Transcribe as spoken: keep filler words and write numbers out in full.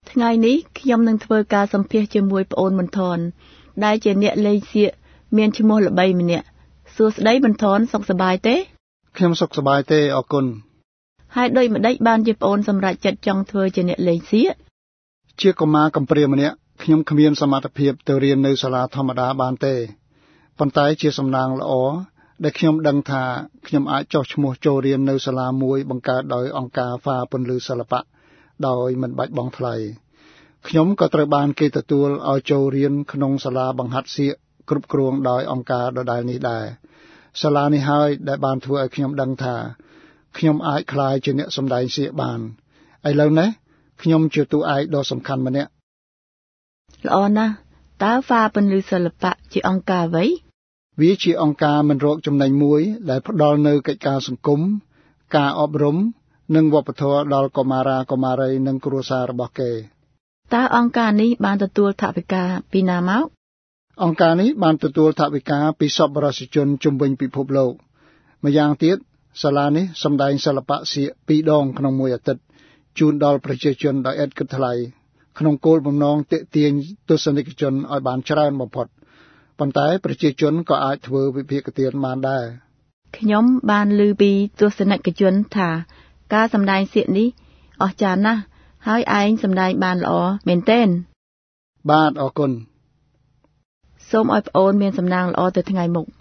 ថ្ងៃនេះខ្ញុំនឹងធ្វើការសម្ភាសន៍ជាមួយប្អូនបន្ថនដែលជាអ្នកលេងសៀកមានឈ្មោះល្បីម្នាក់សួស្ដីបន្ថនសុខសប្បាយទេខ្ញុំសុខសប្បាយទេអរគុណហើយដូចម្ដេចបានជាប្អូនសម្រេចចិត្តចង់ធ្វើជាអ្នកលេងសៀកជាកុមារកំព្រាម្នាក់ខ្ញុំគ្មានសមត្ថភាពទៅរៀននៅសាលាធម្មតាបានទេប៉ុន្តែជាសំណាងល្អដែលខ្ញុំដឹងថាខ្ញុំអាចចុះឈ្មោះចូលរៀននៅសាលាមួយបង្កើតដោយអង្គការហ្វាពន្លឺសិល្បៈដោយមិនបាច់បង់ថ្លៃខ្ញុំក៏ត្រូវបានគេទទួលឲ្យចូលរៀនក្នុងសាលាបង្ហាត់សៀកគ្រប់គ្រងដោយអង្គការដដែលនេះដែរសាលានេះហើយដែលបានធ្វើឲ្យខ្ញុំដឹងថាខ្ញុំអាចក្លាយជាអ្នកសម្ដែងសៀកបានឥឡូវនេះខ្ញុំជាតួឯកដ៏សំខាន់ម្នាក់ល្អណាស់តើហ្វាពន្លឺសិល្បៈជាអង្គការអ្វីវាជាអង្គការមិនរកចំណេញមួយដែលផ្ដល់នូវកិច្ចការសង្គមការអប់រំនិងវប្បធម៌ដល់កុមារាកុមារីនិងគ្រួសាររបស់គេតើអង្គការនេះបានទទួលថវិកាពីណាមកអង្គការនេះបានទទួលថវិកាពីសប្បុរសជនជុំវិញពិភពលោកម្យ៉ាងទៀតសាលានេះសម្ដែងសិល្បៈសៀកពីរដងក្នុងមួយអាទិត្យជូនដល់ប្រជាជនដោយឥតគិតថ្លៃក្នុងគោលបំណងទាក់ទាញទស្សនិកជនឲ្យបានច្រើនបំផុតប៉ុន្តែប្រជាជនក៏អាចធ្វើវិភាគទានបានដែរខ្ញុំបានឮពីទស្សនិកជនថាការសម្ដែងសៀកនេះអស្ចារ្យណាស់ហើយឯងសម្ដែងបានល្អមែនទែនបាទអរគុណសូមឲ្យប្អូនមានសំណាងល្អទៅថ្ងៃមុខ